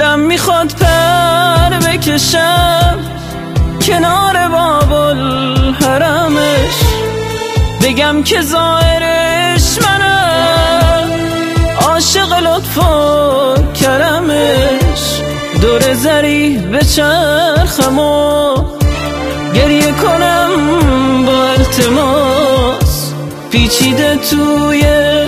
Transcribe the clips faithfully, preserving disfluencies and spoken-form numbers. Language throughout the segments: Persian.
دلم میخواد پر بکشم کنار باب الحرمش، بگم که زائرش منم، عاشق لطف و کرمش. دور زریح بچرخم و گریه کنم با التماس، پیچیده توی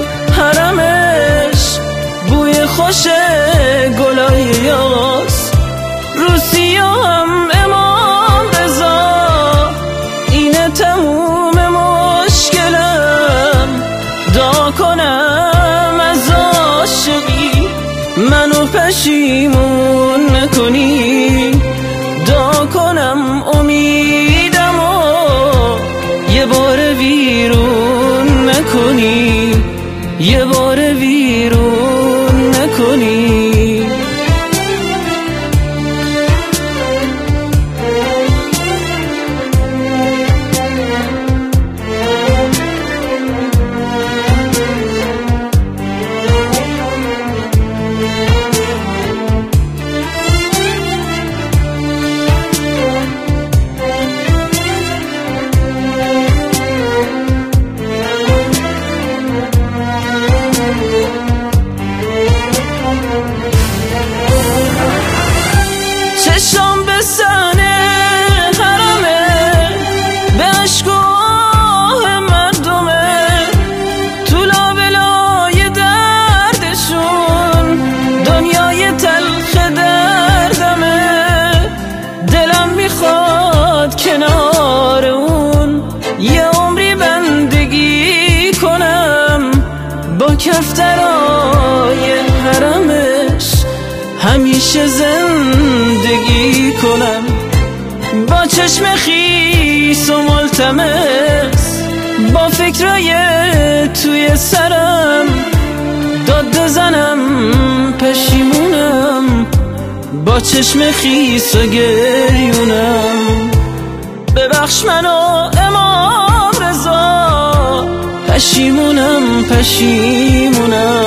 حرمش بوی خوش گلای یاس. رو سیاهم امام رضا اینه تموم مشکلم، دعا کنم از عاشقی منو پشیمون نکنی، دعا کنم امیدم و یه بار ویرون نکنی، یه بار ویرون نکنی. چشم به صحنه حرمه، به عشق و آه مردمه، تو لابلای دردشون دنیای تلخ دردمه. دلم میخواد کنار اون یه عمری بندگی کنم، با کفترای حرمش همیشه زندگی کنم، با چشم خیس و ملتمس، با فکرای توی سرم داد بزنم پشیمونم، با چشم خیس و گریونم. ببخش منو امام رضا، پشیمونم پشیمونم.